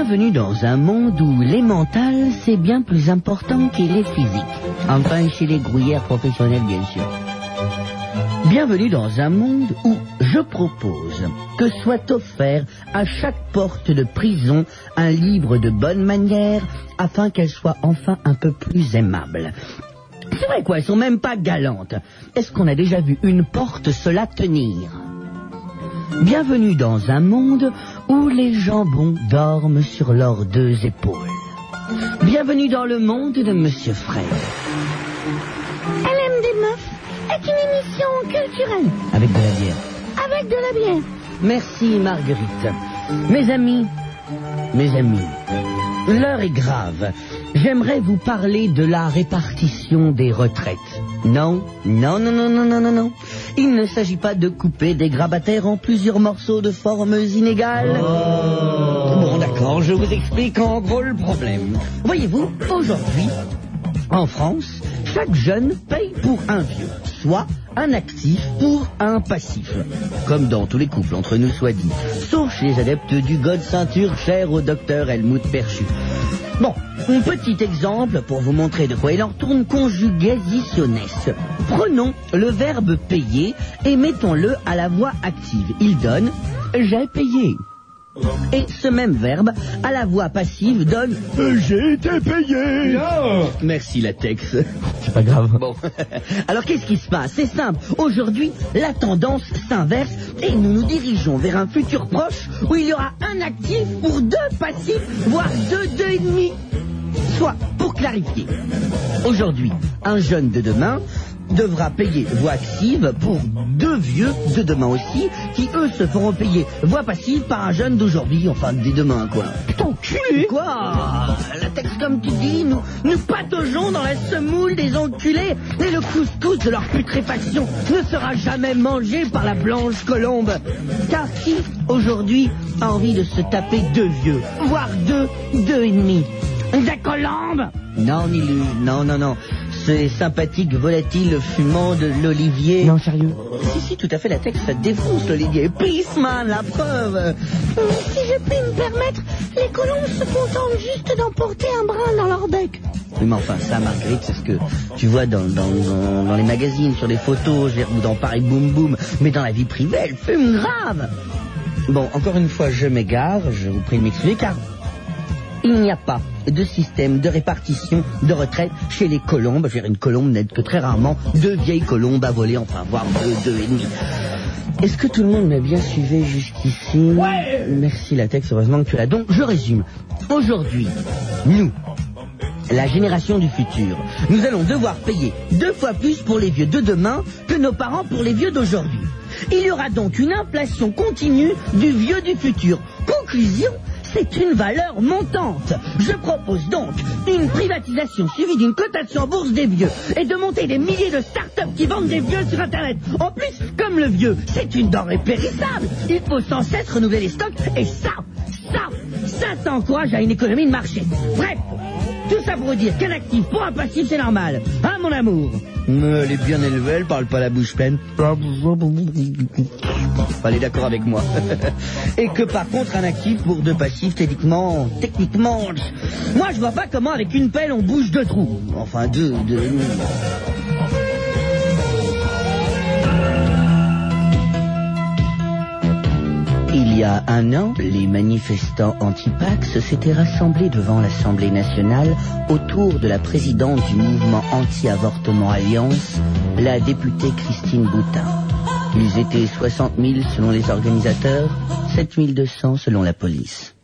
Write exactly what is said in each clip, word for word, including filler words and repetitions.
Bienvenue dans un monde où les mentales, c'est bien plus important que les physiques. Enfin, chez les grouillères professionnelles, bien sûr. Bienvenue dans un monde où je propose que soit offert à chaque porte de prison un livre de bonne manière afin qu'elle soit enfin un peu plus aimable. C'est vrai quoi, elles sont même pas galantes. Est-ce qu'on a déjà vu une porte se la tenir ? Bienvenue dans un monde où les jambons dorment sur leurs deux épaules. Bienvenue dans le monde de Monsieur Fred. Elle aime des meufs est une émission culturelle. Avec de la bière. Avec de la bière. Merci Marguerite. Mes amis, mes amis, l'heure est grave. J'aimerais vous parler de la répartition des retraites. Non, non, non, non, non, non, non, non. Il ne s'agit pas de couper des grabataires en plusieurs morceaux de formes inégales. Oh. Bon, d'accord, je vous explique en gros le problème. Voyez-vous, aujourd'hui, en France, chaque jeune paye pour un vieux, soit un actif pour un passif. Comme dans tous les couples, entre nous soit dit. Sauf chez les adeptes du god ceinture cher au docteur Helmut Perchu. Bon, un petit exemple pour vous montrer de quoi il en retourne conjugationnes. Prenons le verbe payer et mettons-le à la voix active. Il donne « j'ai payé ». Et ce même verbe, à la voix passive, donne « j'ai été payé ». Oh. Merci latex. C'est pas grave. Bon. Alors qu'est-ce qui se passe ? C'est simple. Aujourd'hui, la tendance s'inverse et nous nous dirigeons vers un futur proche où il y aura un actif pour deux passifs, voire deux, deux et demi. Soit, pour clarifier, aujourd'hui, un jeune de demain devra payer voix active pour deux vieux de demain aussi, qui eux se feront payer voix passive par un jeune d'aujourd'hui, enfin dès demain quoi. Putain, enculé. Quoi ? La texte comme tu dis, nous, nous pataugeons dans la semoule des enculés, et le couscous de leur putréfaction ne sera jamais mangé par la blanche colombe. Car qui, aujourd'hui, a envie de se taper deux vieux, voire deux, deux et demi ? Des colombes ? Non, Nilu, non, non, non. Ces sympathiques volatiles fumant de l'olivier. Non, sérieux. Si, si, tout à fait, la texte, ça défonce l'olivier. Pissman, la preuve. Si je puis me permettre, les colombes se contentent juste d'emporter un brin dans leur bec. Oui, mais enfin, ça, Marguerite, c'est ce que tu vois dans, dans, dans, dans les magazines, sur les photos, je veux dire, ou dans Paris Boum Boum. Mais dans la vie privée, elle fume grave. Bon, encore une fois, je m'égare, je vous prie de m'excuser, car il n'y a pas de système de répartition de retraite chez les colombes. Je veux dire, une colombe n'aide que très rarement deux vieilles colombes à voler, enfin, voire deux, deux et demi. Est-ce que tout le monde m'a bien suivi jusqu'ici ? Ouais. Merci Latex, heureusement que tu l'as. Donc, je résume. Aujourd'hui, nous, la génération du futur, nous allons devoir payer deux fois plus pour les vieux de demain que nos parents pour les vieux d'aujourd'hui. Il y aura donc une inflation continue du vieux du futur. Conclusion, c'est une valeur montante. Je propose donc une privatisation suivie d'une cotation en bourse des vieux et de monter des milliers de start-up qui vendent des vieux sur Internet. En plus, comme le vieux, c'est une denrée périssable. Il faut sans cesse renouveler les stocks et ça, ça, ça, ça encourage à une économie de marché. Bref, tout ça pour vous dire qu'un actif pour un passif, c'est normal. Hein, mon amour ? Elle est bien élevée, elle parle pas la bouche pleine. Elle est d'accord avec moi. Et que par contre, un actif pour deux passifs, techniquement, techniquement, moi je vois pas comment avec une pelle on bouge deux trous. Enfin, deux, deux. Il y a un an, les manifestants anti-Pax s'étaient rassemblés devant l'Assemblée nationale autour de la présidente du mouvement anti-avortement Alliance, la députée Christine Boutin. Ils étaient soixante mille selon les organisateurs, sept mille deux cents selon la police.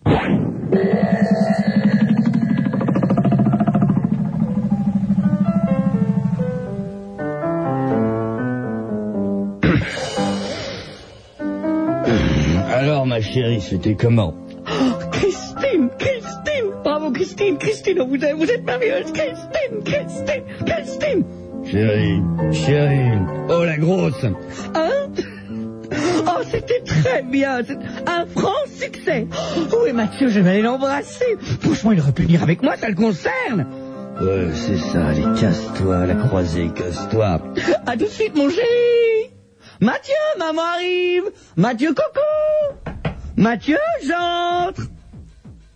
Alors, ma chérie, c'était comment ? Oh, Christine, Christine, bravo Christine, Christine, vous êtes, vous êtes merveilleuse, Christine, Christine, Christine. Chérie, chérie, oh la grosse. Hein ? Oh, c'était très bien, c'est un franc succès. Oh, et Mathieu, je vais aller l'embrasser. Franchement, il aurait pu venir avec moi, ça le concerne. Ouais, c'est ça, allez, casse-toi, la croisée, casse-toi. À tout de suite, mon chéri. Mathieu, maman arrive. Mathieu, coucou. Mathieu, j'entre.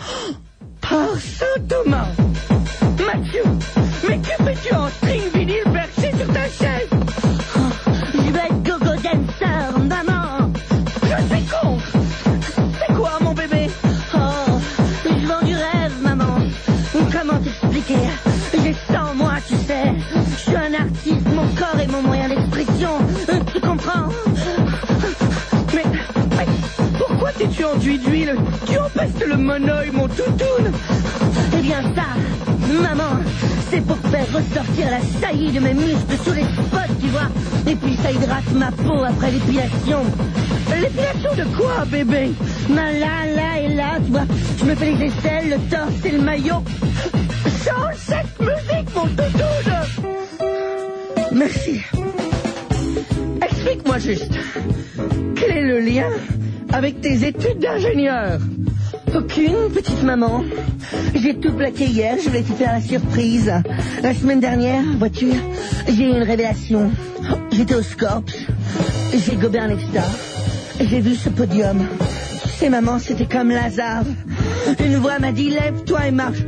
Par Saint-Thomas! Mathieu! Mais que fais-tu en string vinyle perché sur ta chaise? Oh, je vais être gogo dancer, maman. Je suis con! C'est quoi, mon bébé? Oh, je vends du rêve, maman. Comment t'expliquer? J'ai cent mois, tu sais. Je suis un artiste, mon corps est mon moyen d'expression. Euh, tu comprends? Mais, mais pourquoi t'es-tu enduit d'huile? Tu empestes le monoeil, mon toutoune. Eh bien ça, maman, c'est pour faire ressortir la saillie de mes muscles sous les spots, tu vois. Et puis ça hydrate ma peau après l'épilation. L'épilation de quoi, bébé? Ben là, là et là, tu vois, je me fais les aisselles, le torse et le maillot. Change cette musique, mon toutoune. Merci. Explique-moi juste, quel est le lien avec tes études d'ingénieur? Aucune, petite maman. J'ai tout plaqué hier, je voulais te faire la surprise. La semaine dernière, vois-tu, j'ai eu une révélation. J'étais au Scorps, j'ai gobé un extra, j'ai vu ce podium. Tu sais, maman, c'était comme Lazare. Une voix m'a dit, lève-toi et marche.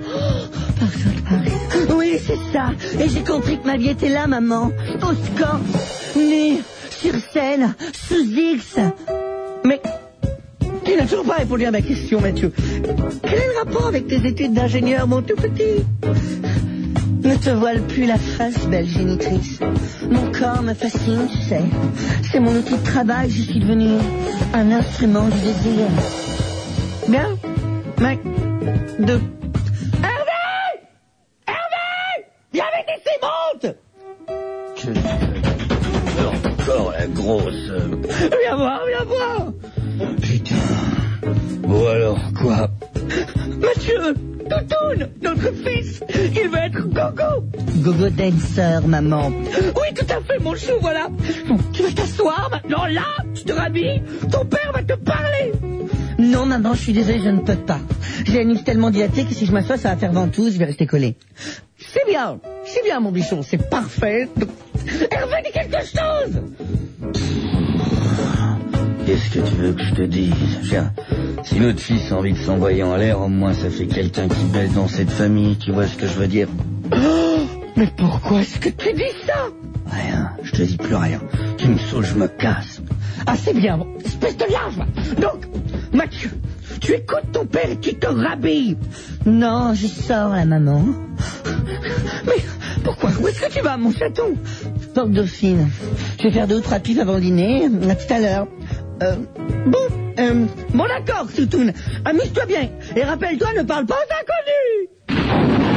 Oui, c'est ça. Et j'ai compris que ma vie était là, maman. Au Scorps, nue, sur scène, sous X. Mais... tu n'as toujours pas répondu à ma question, Mathieu. Quel est le rapport avec tes études d'ingénieur, mon tout petit? Ne te voile plus la face, belle génitrice. Mon corps me fascine, tu sais. C'est mon outil de travail, je suis devenu un instrument du désir. Bien, mec, de... Hervé! Hervé! Viens avec tes sémontes! Que tu encore la grosse... Viens voir, viens voir! Putain. Bon alors, quoi? Mathieu, toutoune, notre fils, il va être gogo. Gogo dancer, maman. Oui, tout à fait, mon chou, voilà. Bon, tu vas t'asseoir maintenant, là, tu te rhabilles, ton père va te parler. Non, maman, je suis désolée, je ne peux pas. J'ai la nuque tellement dilatée que si je m'assois, ça va faire ventouse, je vais rester collée. C'est bien, c'est bien, mon bichon, c'est parfait. Hervé, dis quelque chose. Qu'est-ce que tu veux que je te dise? Tiens, si notre fils a envie de s'envoyer en l'air, au moins ça fait quelqu'un qui baisse dans cette famille, tu vois ce que je veux dire? Oh, mais pourquoi est-ce que tu dis ça? Rien, je te dis plus rien. Tu me saoules, je me casse. Ah, c'est bien, bon, espèce de lave. Donc, Mathieu, tu écoutes ton père et tu te rhabilles. Non, je sors, la maman. Mais pourquoi? Où est-ce que tu vas, mon chaton? Porte Dauphine. Je vais faire deux ou trois pifs avant le dîner. À tout à l'heure. Euh, bon, euh, bon d'accord, Soutoun. Amuse-toi bien. Et rappelle-toi, ne parle pas aux inconnus.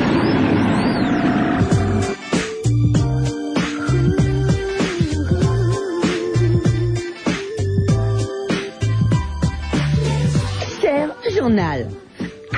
Cher journal. Ah,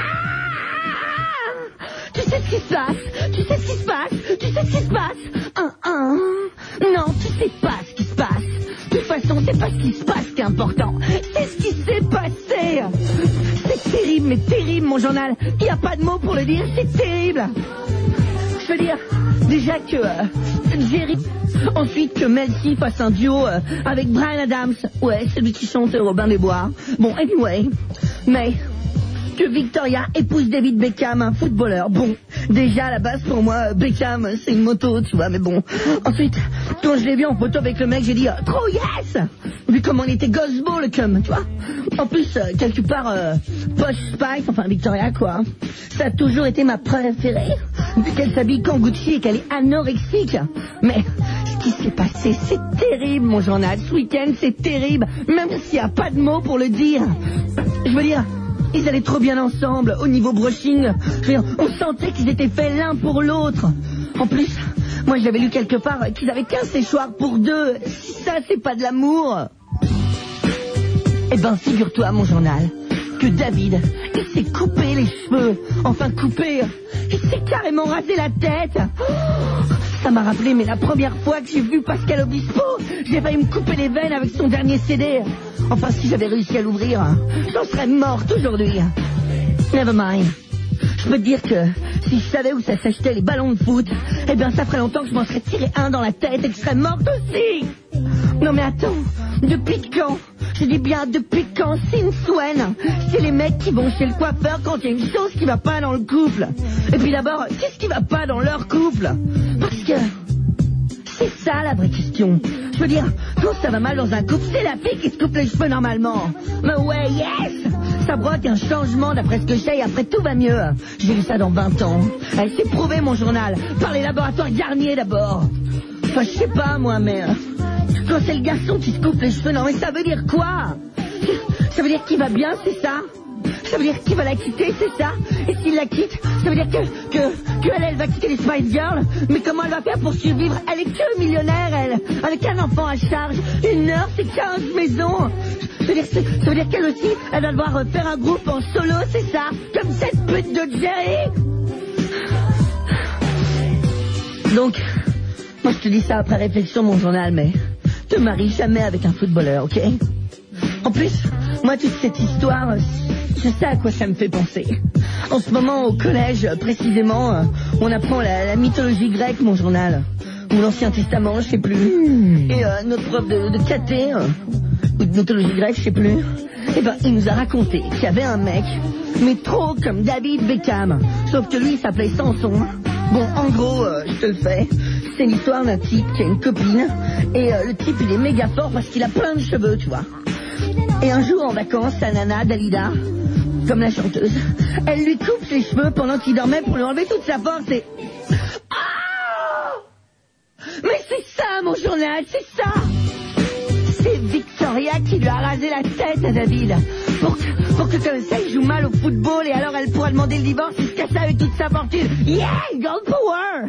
tu sais ce qui se passe? Tu sais ce qui se passe? Tu sais ce qui se passe? Un, un. Non, tu sais pas ce qui se passe. De toute façon, c'est pas ce qui se passe qui est important. C'est ce qui s'est passé. C'est terrible, mais terrible, mon journal. Il n'y a pas de mots pour le dire, c'est terrible. Je veux dire, déjà que euh, Jerry, ensuite que Mel C fasse un duo euh, avec Bryan Adams. Ouais, celui qui chante Robin des Bois. Bon, anyway, mais... que Victoria épouse David Beckham, un footballeur. Bon, déjà à la base pour moi, Beckham, c'est une moto, tu vois, mais bon. Ensuite, quand je l'ai vu en photo avec le mec, j'ai dit, euh, trop yes! Vu comment il était gosse-beau, le cum, tu vois. En plus, euh, quelque part, euh, Posh Spice, enfin Victoria, quoi. Ça a toujours été ma préférée. Vu qu'elle s'habille qu'en Gucci et qu'elle est anorexique. Mais ce qui s'est passé, c'est terrible, mon journal. Ce week-end, c'est terrible. Même s'il n'y a pas de mots pour le dire. Je veux dire... ils allaient trop bien ensemble, au niveau brushing. Je veux dire, on sentait qu'ils étaient faits l'un pour l'autre. En plus, moi j'avais lu quelque part qu'ils avaient qu'un séchoir pour deux. Si ça, c'est pas de l'amour. Eh ben, figure-toi, mon journal, que David, il s'est coupé les cheveux. Enfin, coupé. Il s'est carrément rasé la tête. Oh, ça m'a rappelé, mais la première fois que j'ai vu Pascal Obispo, j'ai failli me couper les veines avec son dernier C D. Enfin, si j'avais réussi à l'ouvrir, j'en serais morte aujourd'hui. Never mind. Je peux te dire que si je savais où ça s'achetait les ballons de foot, eh bien ça ferait longtemps que je m'en serais tiré un dans la tête et que je serais morte aussi. Non mais attends, depuis quand Je dis bien depuis quand, since when? C'est les mecs qui vont chez le coiffeur quand il y a une chose qui va pas dans le couple. Et puis d'abord, qu'est-ce qui va pas dans leur couple? Parce que c'est ça la vraie question. Je veux dire, quand ça va mal dans un couple, c'est la fille qui se coupe les cheveux normalement. Mais ouais, yes! Ça provoque un changement d'après ce que j'ai et après tout va mieux. J'ai lu ça dans vingt ans. Elle s'est prouvé mon journal par les laboratoires Garnier d'abord. Enfin, je sais pas moi, mais quand c'est le garçon qui se coupe les cheveux, non mais ça veut dire quoi? Ça veut dire qu'il va bien, c'est ça? Ça veut dire qu'il va la quitter, c'est ça? Et s'il la quitte, ça veut dire que, que, que elle, elle va quitter les Spice Girls. Mais comment elle va faire pour survivre? Elle est que millionnaire, elle. Elle a qu'un enfant à charge. Une heure, c'est quinze maisons. Ça veut dire, ça veut dire qu'elle aussi, elle va devoir faire un groupe en solo, c'est ça? Comme cette pute de Jerry. Donc, moi je te dis ça après réflexion, mon journal, mais te marie jamais avec un footballeur, ok? En plus, moi toute cette histoire, je sais à quoi ça me fait penser. En ce moment, au collège, précisément, on apprend la, la mythologie grecque, mon journal. Ou l'Ancien Testament, je sais plus. Et euh, notre prof de, de caté, euh, ou de mythologie grecque, je sais plus. Eh ben, il nous a raconté qu'il y avait un mec, mais trop comme David Beckham. Sauf que lui, il s'appelait Samson. Bon, en gros, euh, je te le fais. C'est l'histoire d'un type qui a une copine. Et euh, le type, il est méga fort parce qu'il a plein de cheveux, tu vois. Et un jour, en vacances, sa nana, Dalida, comme la chanteuse, elle lui coupe les cheveux pendant qu'il dormait pour lui enlever toute sa force et... Ah! Mais c'est ça, mon journal, c'est ça! C'est Victoria qui lui a rasé la tête à David. Pour que, pour que comme ça, il joue mal au football et alors elle pourra demander le divorce et se casser avec toute sa fortune. Yeah! Girl power!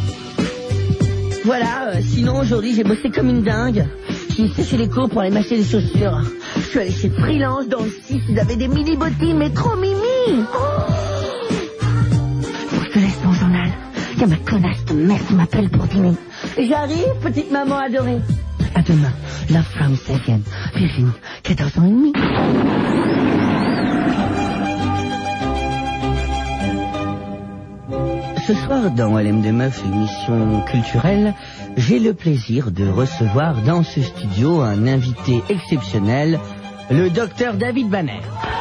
Voilà, euh, sinon aujourd'hui, j'ai bossé comme une dingue. J'ai séché les cours pour aller m'acheter des chaussures. Je suis allé chez Freelance dans le six, ils avaient des mini bottines, mais trop mimi. Oh, faut que je te laisse mon journal. Il y a ma connasse de mère qui m'appelle pour dîner. Et j'arrive, petite maman adorée. À demain, Love from Second, Virginie, quatorze ans et demi. Ce soir, dans L M D Meuf, émission culturelle, j'ai le plaisir de recevoir dans ce studio un invité exceptionnel, le docteur David Banner.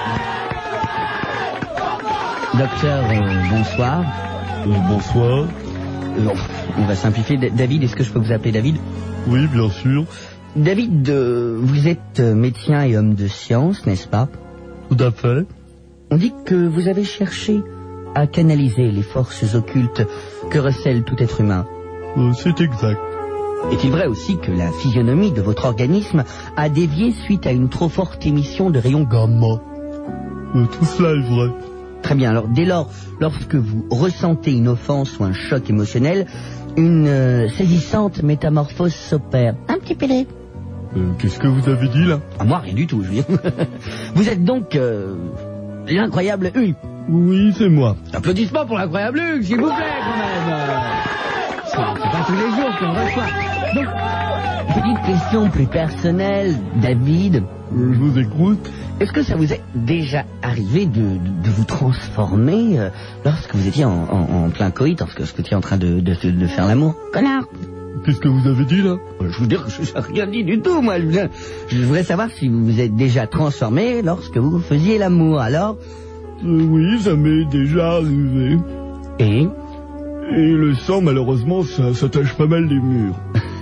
Docteur, euh, bonsoir. Euh, bonsoir. Euh, on va simplifier. D- David, est-ce que je peux vous appeler David? Oui, bien sûr. David, euh, vous êtes médecin et homme de science, n'est-ce pas? Tout à fait. On dit que vous avez cherché à canaliser les forces occultes que recèle tout être humain. Euh, c'est exact. Est-il vrai aussi que la physionomie de votre organisme a dévié suite à une trop forte émission de rayons gamma? Euh, tout cela est vrai. Très bien, alors dès lors, lorsque vous ressentez une offense ou un choc émotionnel, une euh, saisissante métamorphose s'opère. Un petit peu. Euh, qu'est-ce que vous avez dit là? Ah, moi, rien du tout, je veux dire. Vous êtes donc euh, l'incroyable Hulk. Oui, c'est moi. Applaudissements pour l'incroyable Hulk, s'il vous plaît, quand même. C'est, c'est pas tous les jours qu'on reçoit. Donc, petite question plus personnelle, David. Euh, je vous écoute. Est-ce que ça vous est déjà arrivé de, de, de vous transformer euh, lorsque vous étiez en, en, en plein coït, lorsque vous étiez en train de, de, de, de faire l'amour? Connard! Qu'est-ce que vous avez dit là? Je vous dis que je n'ai rien dit du tout, moi. Je, je voudrais savoir si vous vous êtes déjà transformé lorsque vous faisiez l'amour, alors? Euh, oui, ça m'est déjà arrivé. Et? Et le sang, malheureusement, ça, ça tache pas mal les murs.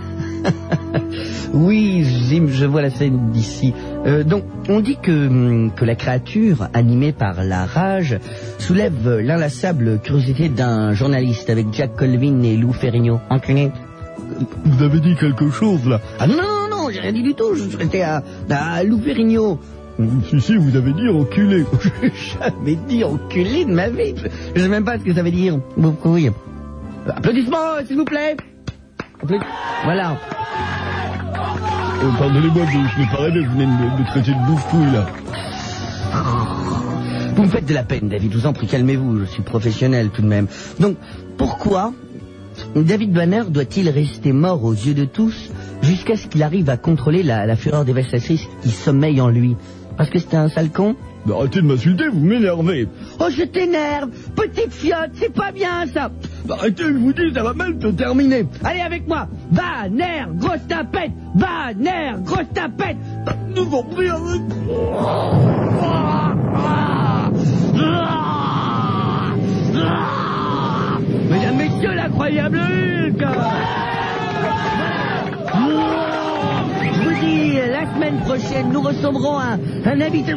Oui, Jim, je vois la scène d'ici. Euh, donc, on dit que, que la créature, animée par la rage, soulève l'inlassable curiosité d'un journaliste avec Jack Colvin et Lou Ferrigno. Enculé. Vous avez dit quelque chose là? Ah non, non, non, j'ai rien dit du tout, je suis resté à, à Lou Ferrigno. Si, si, vous avez dit enculé. J'ai jamais dit enculé de ma vie. Je sais même pas ce que ça veut dire. Beaucoup, oui. Applaudissements, s'il vous plaît. Applaudissements. Voilà. Euh, pardonnez-moi, je, je n'ai pas rêvé, vous venez de me, me traiter de bouffe-couille, là. Vous me faites de la peine, David, je vous en prie, calmez-vous, je suis professionnel tout de même. Donc, pourquoi David Banner doit-il rester mort aux yeux de tous jusqu'à ce qu'il arrive à contrôler la, la fureur dévastatrice qui sommeille en lui? Parce que c'était un sale con? Mais arrêtez de m'insulter, vous m'énervez. Oh, je t'énerve, petite fiotte, c'est pas bien ça. Arrêtez, je vous dis, ça va mal se terminer. Allez avec moi. Banner, grosse tapette. Banner, grosse tapette. Nous vont plus avec... Mesdames, messieurs, l'incroyable Hulk. Je vous dis, la semaine prochaine, nous recevrons un, un invité...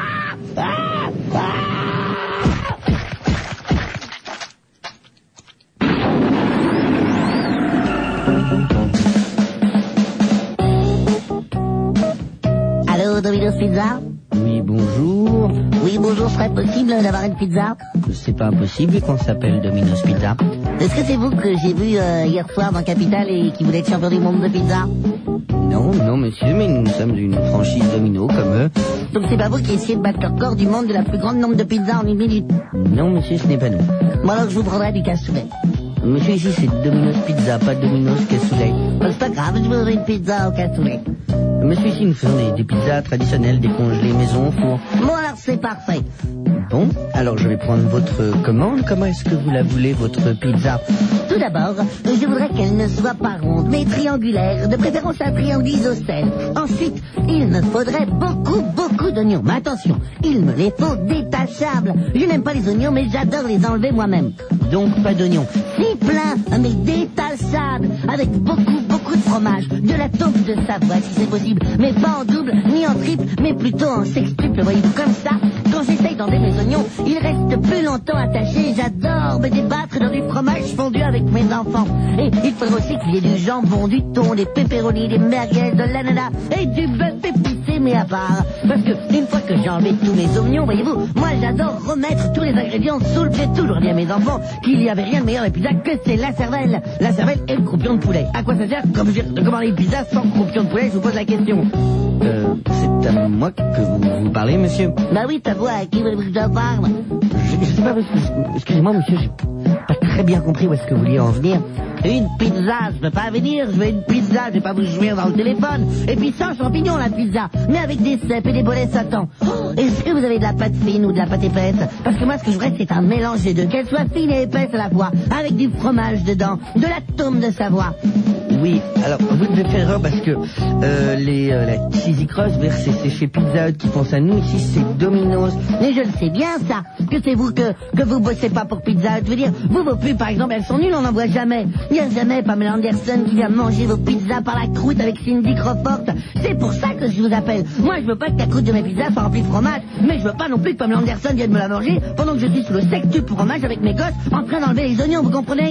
Allô, Domino's Pizza? Oui, bonjour. Oui, bonjour, serait possible d'avoir une pizza? C'est pas impossible qu'on s'appelle Domino's Pizza. Est-ce que c'est vous que j'ai vu euh, hier soir dans Capital et qui voulait être champion du monde de pizza? Non, non, monsieur, mais nous sommes une franchise Domino, comme eux. Donc c'est pas vous qui essayez de battre le record du monde de la plus grande nombre de pizzas en une minute? Non, monsieur, ce n'est pas nous. Bon alors je vous prendrai du cassoulet. Monsieur, ici, c'est Domino's Pizza, pas Domino's Cassoulet. Bon, c'est pas grave, je vous donnerai une pizza au cassoulet. Monsieur, ici, nous faisons des, des pizzas traditionnelles, décongelées, maison, au four. Bon alors c'est parfait. Bon, alors je vais prendre votre commande. Comment est-ce que vous la voulez, votre pizza? Tout d'abord, je voudrais qu'elle ne soit pas ronde, mais triangulaire, de préférence un triangle isocèle. Ensuite, il me faudrait beaucoup, beaucoup d'oignons. Mais attention, il me les faut détachables. Je n'aime pas les oignons, mais j'adore les enlever moi-même. Donc, pas d'oignons. Si plein, mais détachables, avec beaucoup, beaucoup de fromage, de la taupe de Savoie si c'est possible, mais pas en double, ni en triple, mais plutôt en sextuple, voyez-vous, comme ça. Quand j'essaye d'enlever mes oignons, ils restent plus longtemps attachés. J'adore me débattre dans du fromage fondu avec mes enfants. Et il faudrait aussi qu'il y ait du jambon, du thon, des pepperonis, des merguez, de l'ananas et du bœuf épicé, mais à part. Parce que une fois que j'ai enlevé tous mes oignons, voyez-vous, moi j'adore remettre tous les ingrédients sous le pied. Toujours dit à mes enfants qu'il n'y avait rien de meilleur dans les pizzas que c'est la cervelle. La cervelle et le croupion de poulet. À quoi ça sert comme je de commander une pizza sans croupion de poulet? Je vous pose la question. Euh, c'est à moi que vous, vous parlez, monsieur? Bah oui, ta voix, à qui voulez-vous que je parle? Je, je sais pas, excusez-moi, monsieur, j'ai pas très bien compris où est-ce que vous vouliez en venir. Une pizza, je peux pas venir, je veux une pizza, je vais pas vous jouer dans le téléphone. Et puis sans champignons la pizza, mais avec des cèpes et des bolets Satan. Oh, est-ce que vous avez de la pâte fine ou de la pâte épaisse? Parce que moi ce que je voudrais c'est un mélange des deux, qu'elle soit fine et épaisse à la fois, avec du fromage dedans, de la tome de Savoie. Oui, alors vous devez faire erreur parce que euh, les, euh, la cheesy crust, c'est, c'est chez Pizza Hut qui pense à nous, ici c'est Domino's. Mais je le sais bien ça, que c'est vous que, que vous bossez pas pour Pizza Hut. Je veux dire, vous vos pubs par exemple, elles sont nulles, on n'en voit jamais. Il n'y a jamais Pamela Anderson qui vient manger vos pizzas par la croûte avec Cindy Crawford. C'est pour ça que je vous appelle. Moi je veux pas que la croûte de mes pizzas soit remplie de fromage, mais je veux pas non plus que Pamela Anderson vienne me la manger pendant que je suis sous le sextuple fromage avec mes gosses en train d'enlever les oignons, vous comprenez?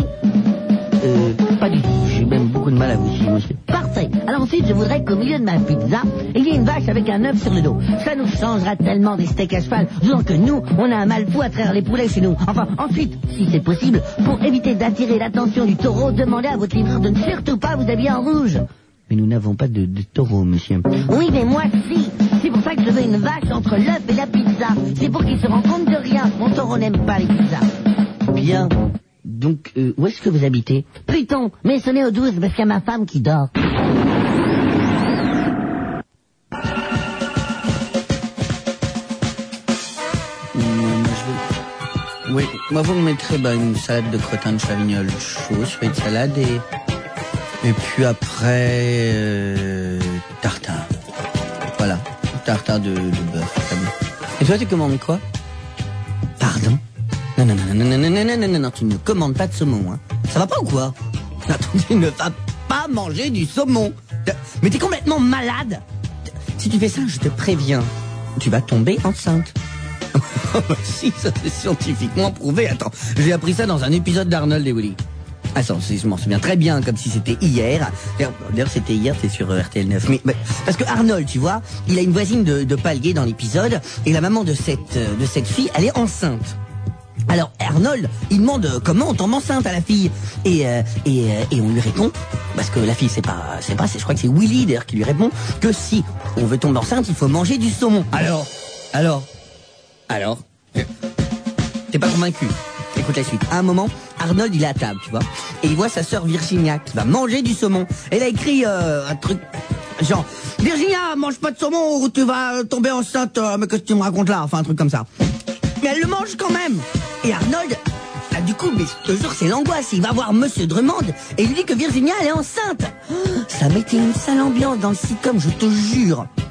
Euh, pas du tout. J'ai même beaucoup de mal à vous suivre, monsieur. Parfait. Alors ensuite, je voudrais qu'au milieu de ma pizza, il y ait une vache avec un œuf sur le dos. Ça nous changera tellement des steaks à cheval. Disons que nous, on a un mal fou à traire les poulets chez nous. Enfin, ensuite, si c'est possible, pour éviter d'attirer l'attention du taureau, demandez à votre livreur de ne surtout pas vous habiller en rouge. Mais nous n'avons pas de, de taureau, monsieur. Oui, mais moi, si. C'est pour ça que je veux une vache entre l'œuf et la pizza. C'est pour qu'il se rende compte de rien. Mon taureau n'aime pas les pizzas. Bien. Donc, euh, où est-ce que vous habitez? Pluton, mais sonnez au douze parce qu'il y a ma femme qui dort. Mmh, je veux... Oui, moi vous me mettrez bah, une salade de crottin de chavignol chaud, je fais une salade et... Et puis après... Euh... tartare. Voilà, tartare de, de bœuf, très bien. Et toi tu commandes quoi? Pardon? Non, non, non, non, non, non, non, non, non, non, non, tu ne commandes pas de saumon, hein. Ça va pas ou quoi? Attends, tu ne vas pas manger du saumon. Mais t'es complètement malade. Si tu fais ça, je te préviens, tu vas tomber enceinte. Si, ça c'est scientifiquement prouvé. Attends, j'ai appris ça dans un épisode d'Arnold et Willy. Attends, je m'en souviens très bien, comme si c'était hier. D'ailleurs, c'était hier, c'est sur R T L neuf. Mais, mais parce que Arnold, tu vois, il a une voisine de, de palier dans l'épisode, et la maman de cette, de cette fille, elle est enceinte. Alors Arnold, il demande comment on tombe enceinte à la fille et euh, et euh, et on lui répond parce que la fille c'est pas c'est pas c'est, je crois que c'est Willy d'ailleurs qui lui répond que si on veut tomber enceinte il faut manger du saumon. Alors alors alors t'es pas convaincu? Écoute la suite. À un moment, Arnold il est à table, tu vois, et il voit sa sœur Virginia qui va manger du saumon. Elle a écrit euh, un truc genre Virginia mange pas de saumon ou tu vas tomber enceinte. Euh, mais qu'est-ce que tu me racontes là? Enfin un truc comme ça. Mais elle le mange quand même. Et Arnold, là, du coup, mais je te jure, c'est l'angoisse. Il va voir Monsieur Drummond et il lui dit que Virginia, elle est enceinte. Oh, ça mettait une sale ambiance dans le sitcom, je te jure.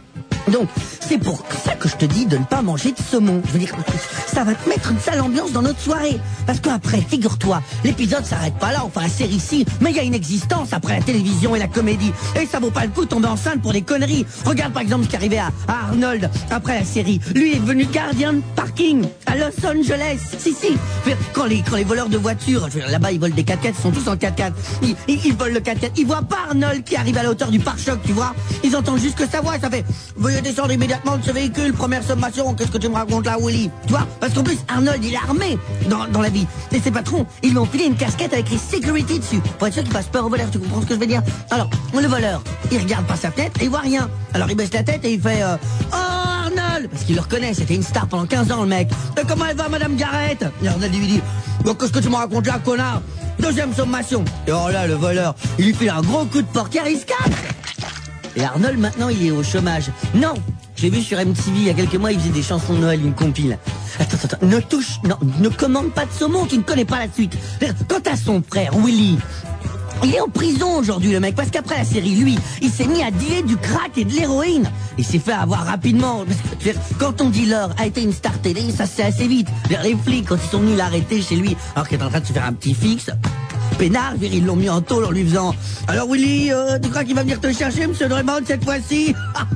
Donc, c'est pour ça que je te dis de ne pas manger de saumon. Je veux dire, ça va te mettre une sale ambiance dans notre soirée. Parce qu'après, figure-toi, l'épisode s'arrête pas là, enfin la série si, mais il y a une existence après la télévision et la comédie. Et ça vaut pas le coup de tomber enceinte pour des conneries. Regarde par exemple ce qui est arrivé à, à Arnold après la série. Lui est devenu gardien de parking à Los Angeles. Si, si. Quand les, quand les voleurs de voitures, je veux dire, là-bas ils volent des quatre-quatre, ils sont tous en quatre-quatre. Ils, ils, ils volent le quatre-quatre. Ils voient pas Arnold qui arrive à la hauteur du pare-choc, tu vois. Ils entendent juste que sa voix, ça fait « Veuillez descendre immédiatement de ce véhicule, première sommation, qu'est-ce que tu me racontes là, Willy ?» Tu vois, parce qu'en plus, Arnold, il est armé dans, dans la vie. Et ses patrons, ils lui ont filé une casquette avec les security dessus, pour être sûr qu'il passe peur au voleur, tu comprends ce que je veux dire? Alors, le voleur, il regarde par sa fenêtre et il voit rien. Alors il baisse la tête et il fait euh, « Oh, Arnold !» Parce qu'il le reconnaît, c'était une star pendant quinze ans, le mec. « Et comment elle va, Madame Garrett ?» Et Arnold lui dit « Bon, qu'est-ce que tu me racontes là, connard? Deuxième sommation !» Et alors là, le voleur, il lui file un gros coup de portière, il se casse. Et Arnold, maintenant, il est au chômage. Non, j'ai vu sur M T V il y a quelques mois, il faisait des chansons de Noël, une compile. Attends, attends, ne touche, non, ne commande pas de saumon, tu ne connais pas la suite. Quant à son frère, Willy, il est en prison aujourd'hui, le mec, parce qu'après la série, lui, il s'est mis à dealer du crack et de l'héroïne. Il s'est fait avoir rapidement. Quand on dealer a été une star télé, ça se fait assez vite. Les flics, quand ils sont venus l'arrêter chez lui, alors qu'il est en train de se faire un petit fixe, peinard, ils l'ont mis en tôle en lui faisant « Alors Willy, euh, tu crois qu'il va venir te chercher, monsieur Drummond, cette fois-ci ?»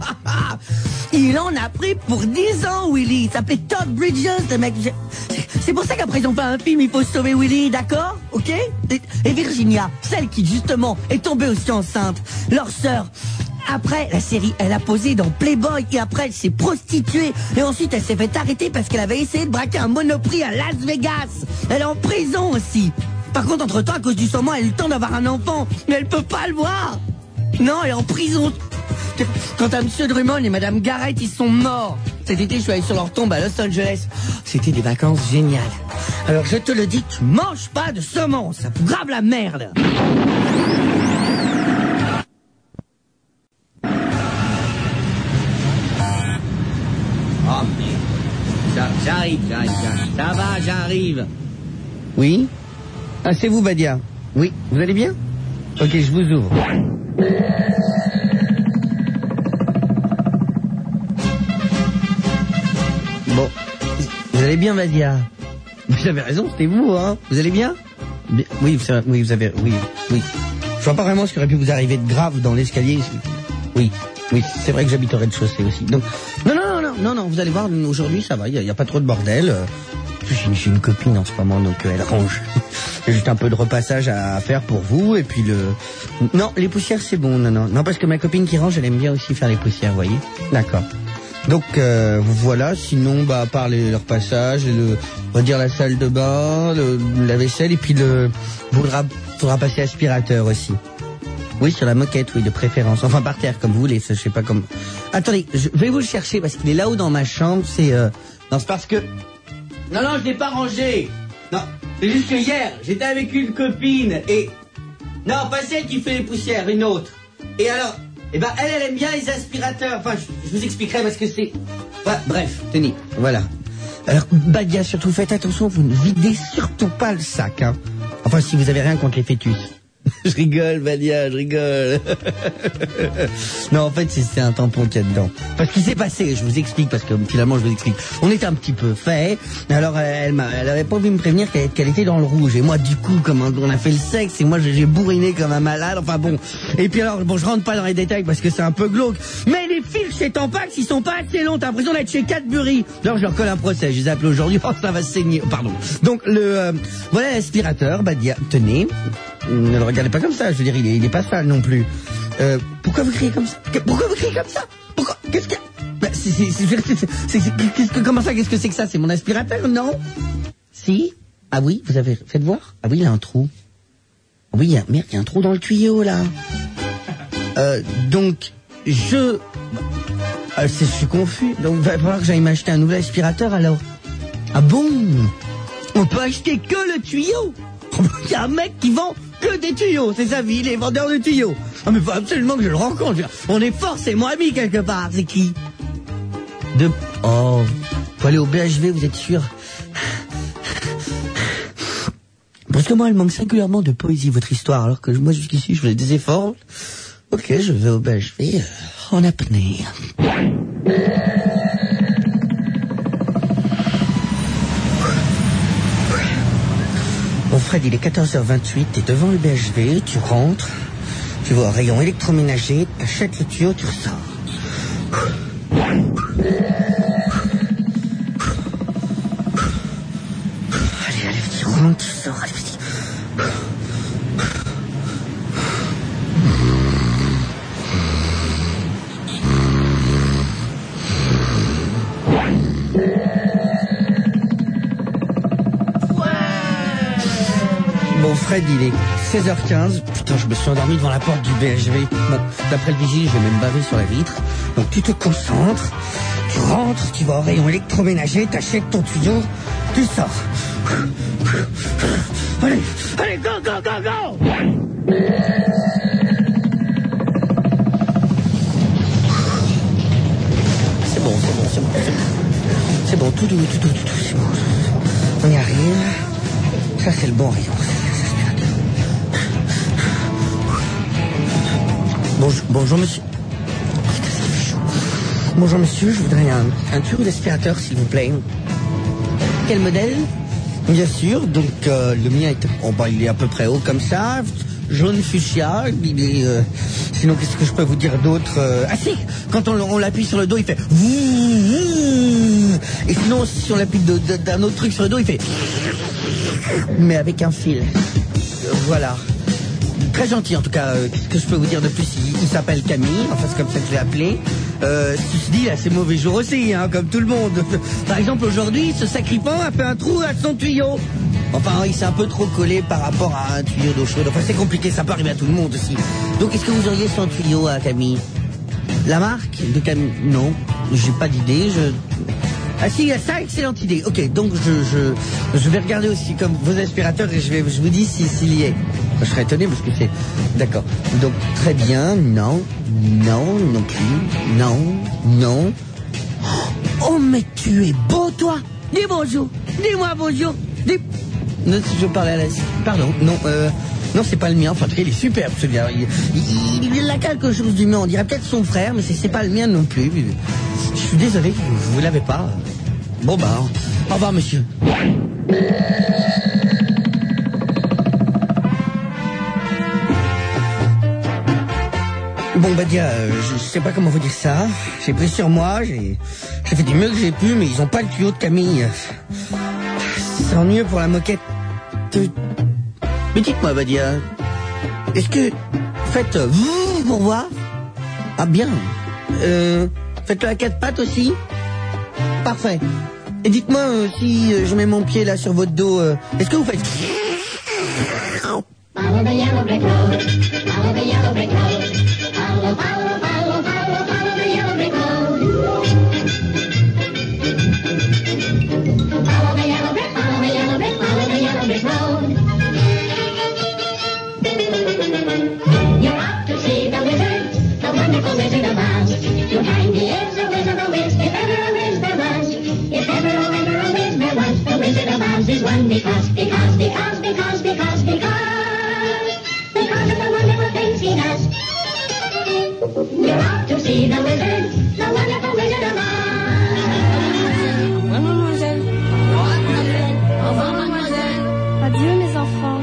Il en a pris pour dix ans, Willy. Il s'appelait Todd Bridges, le mec. C'est pour ça qu'après ils ont fait un film, il faut sauver Willy, d'accord? Ok? et, et Virginia, celle qui justement est tombée aussi enceinte, leur sœur. Après la série, elle a posé dans Playboy et après elle s'est prostituée. Et ensuite elle s'est fait arrêter parce qu'elle avait essayé de braquer un Monoprix à Las Vegas. Elle est en prison aussi. Par contre, entre-temps, à cause du saumon, elle a eu le temps d'avoir un enfant. Mais elle peut pas le voir. Non, elle est en prison. Quant à monsieur Drummond et madame Garrett, ils sont morts. Cet été, je suis allé sur leur tombe à Los Angeles. C'était des vacances géniales. Alors, je te le dis, tu manges pas de saumon. Ça fout grave la merde. Oh, mais... Ça, j'arrive, j'arrive, j'arrive. Ça va, j'arrive. Oui? Ah, c'est vous, Badia? Oui, vous allez bien? Ok, je vous ouvre. Bon, vous allez bien, Badia? Vous avez raison, c'était vous, hein? Vous allez bien? Bien. Oui, vous avez, oui, vous avez, oui, oui. Je vois pas vraiment ce qui aurait pu vous arriver de grave dans l'escalier. Oui, oui, c'est vrai que j'habite au rez-de-chaussée aussi. Donc, non, non, non, non, non, non, vous allez voir, aujourd'hui, ça va, il n'y a, a pas trop de bordel. J'ai une copine en ce moment, donc euh, elle range. J'ai juste un peu de repassage à faire pour vous, et puis le... Non, les poussières, c'est bon, non, non. Non, parce que ma copine qui range, elle aime bien aussi faire les poussières, vous voyez. D'accord. Donc, euh, voilà, sinon, bah, à part les, le repassage, le, on va dire la salle de bain, le, la vaisselle, et puis le... Faudra, faudra passer aspirateur aussi. Oui, sur la moquette, oui, de préférence. Enfin, par terre, comme vous voulez, je sais pas comme... Attendez, je vais vous le chercher, parce qu'il est là-haut dans ma chambre, c'est... Euh... Non, c'est parce que... Non, non, je l'ai pas rangé. Non, c'est juste que hier, j'étais avec une copine et... Non, pas celle qui fait les poussières, une autre. Et alors, eh ben, elle, elle aime bien les aspirateurs. Enfin, je, je vous expliquerai parce que c'est... Enfin, bref, tenez, voilà. Alors, Badia, surtout, faites attention, vous ne videz surtout pas le sac, hein. Enfin, si vous avez rien contre les fœtus. Je rigole, Badia, je rigole. Non, en fait, c'est un tampon qu'il y a dedans. Parce qu'il s'est passé, je vous explique, parce que finalement, je vous explique. On était un petit peu fait. Alors, elle m'a, elle avait pas voulu me prévenir qu'elle, qu'elle était dans le rouge. Et moi, du coup, comme on a fait le sexe, et moi, j'ai bourriné comme un malade. Enfin bon. Et puis alors, bon, je rentre pas dans les détails parce que c'est un peu glauque. Mais les fils chez Tampax, ils sont pas assez longs. T'as l'impression d'être chez Cadbury. Alors, je leur colle un procès. Je les appelle aujourd'hui. Oh, ça va saigner. Pardon. Donc, le, euh, voilà l'aspirateur. Badia, tenez. Ne le regardez pas comme ça, je veux dire, il est, il est pas sale non plus. Euh, pourquoi vous criez comme ça? Pourquoi vous criez comme ça? Pourquoi? Qu'est-ce que... Bah, c'est, c'est, c'est, c'est, c'est, c'est, qu'est-ce que, comment ça, qu'est-ce que c'est que ça? C'est mon aspirateur, non? Si? Ah oui, vous avez... Faites voir. Ah oui, il y a un trou. Oui, il y a... Merde, il y a un trou dans le tuyau, là. Euh, donc, je... Euh, c'est, je suis confus. Donc, il va falloir que j'aille m'acheter un nouvel aspirateur, alors. Ah bon? On peut acheter que le tuyau? Il y a un mec qui vend que des tuyaux, c'est sa vie, les vendeurs de tuyaux. Ah mais faut absolument que je le rencontre. On est forcément amis quelque part. C'est qui? De... Oh, faut aller au B H V, vous êtes sûr? Parce que moi, elle manque singulièrement de poésie, votre histoire. Alors que moi, jusqu'ici, je faisais des efforts. Ok, je vais au B H V euh, en apnée. Bon Fred, il est quatorze heures vingt-huit, t'es devant le B H V, tu rentres, tu vas au rayon électroménager, t'achètes le tuyau, tu ressors. Allez, allez, tu rentres, tu sors, allez, vas-y. Bon, Fred, il est seize heures quinze. Putain, je me suis endormi devant la porte du B H V. Bon, d'après le vigile, je vais même baver sur la vitre. Donc, tu te concentres, tu rentres, tu vas au rayon électroménager, t'achètes ton tuyau, tu sors. Allez, allez, go, go, go, go! C'est bon, c'est bon, c'est bon, c'est bon. C'est bon, tout doux, tout doux, tout doux, c'est bon. On y arrive. Ça, c'est le bon rayon. Bonjour, bonjour monsieur. Bonjour monsieur, je voudrais un, un tuyau d'aspirateur s'il vous plaît. Quel modèle? Bien sûr, donc euh, le mien est, oh, bah, il est à peu près haut comme ça, jaune fuchsia, il est, euh, sinon qu'est-ce que je peux vous dire d'autre? euh, Ah si, quand on, on l'appuie sur le dos il fait et sinon si on l'appuie de, de, d'un autre truc sur le dos il fait mais avec un fil. Voilà. Très gentil en tout cas, euh, qu'est-ce que je peux vous dire de plus? Il, il s'appelle Camille, enfin c'est comme ça que je l'ai appelé. Euh, ceci dit, il a ses mauvais jours aussi, hein, comme tout le monde. Par exemple aujourd'hui, ce sacripant a fait un trou à son tuyau. Enfin, il s'est un peu trop collé par rapport à un tuyau d'eau chaude. Enfin, c'est compliqué, ça peut arriver à tout le monde aussi. Donc, est-ce que vous auriez son tuyau à Camille? La marque de Camille? Non, j'ai pas d'idée, je... Ah si, il y a ça, excellente idée. Ok, donc je, je, je vais regarder aussi comme vos aspirateurs et je, vais, je vous dis si, s'il y est. Je serais étonné parce que c'est... D'accord. Donc, très bien, non, non, non plus, non, non. Oh, mais tu es beau, toi! Dis bonjour, dis-moi bonjour, dis... Non, si je parlais à la... Pardon, non, euh... Non, c'est pas le mien. Enfin, en tout cas, il est superbe, celui-là. Il, il, il a quelque chose d'humain. On dirait peut-être son frère, mais c'est, c'est pas le mien non plus. Je suis désolé, vous, vous l'avez pas. Bon, bah, au revoir, monsieur. Bon, bah, dia, euh, je, je sais pas comment vous dire ça. J'ai pris sur moi, j'ai, j'ai fait du mieux que j'ai pu, mais ils ont pas le tuyau de Camille. C'est ennuyeux pour la moquette. Mais dites-moi, Badia, est-ce que faites vous pour voir? Ah bien. Euh, faites-le à quatre pattes aussi. Parfait. Et dites-moi euh, si euh, je mets mon pied là sur votre dos, euh, est-ce que vous faites? Follow the yellow brick road. Follow the yellow brick road. Follow, follow, follow, follow, follow the yellow brick road. Follow the yellow brick, follow the yellow brick, follow the yellow brick road. You're out to see the wizard, the wonderful Wizard of Oz. To hang he is a wizard of Wiz, if ever a Wiz there was. If ever, oh, ever a Wiz there was, the Wizard of Oz is one because, because, because, because, because, because, because of the wonderful things he does. You're out to see the wizard, the wonderful Wizard of Oz. Au revoir, mademoiselle. Au revoir, mademoiselle. Au revoir, mademoiselle. Adieu, mes enfants.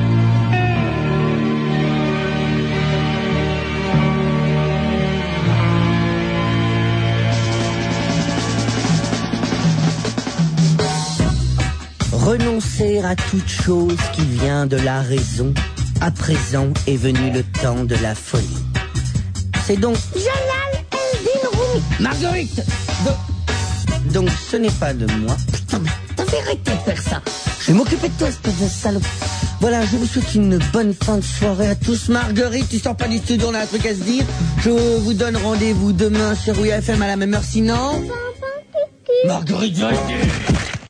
Renoncer à toute chose qui vient de la raison. À présent est venu le temps de la folie. C'est donc Jalal El-Din Rumi. Marguerite de... Donc ce n'est pas de moi. Putain, mais t'avais arrêté de faire ça. Je vais m'occuper de toi, espèce de salope. Voilà, je vous souhaite une bonne fin de soirée à tous. Marguerite, tu sors pas du studio, on a un truc à se dire. Je vous donne rendez-vous demain sur W F M à la même heure, sinon... Marguerite, vas-y.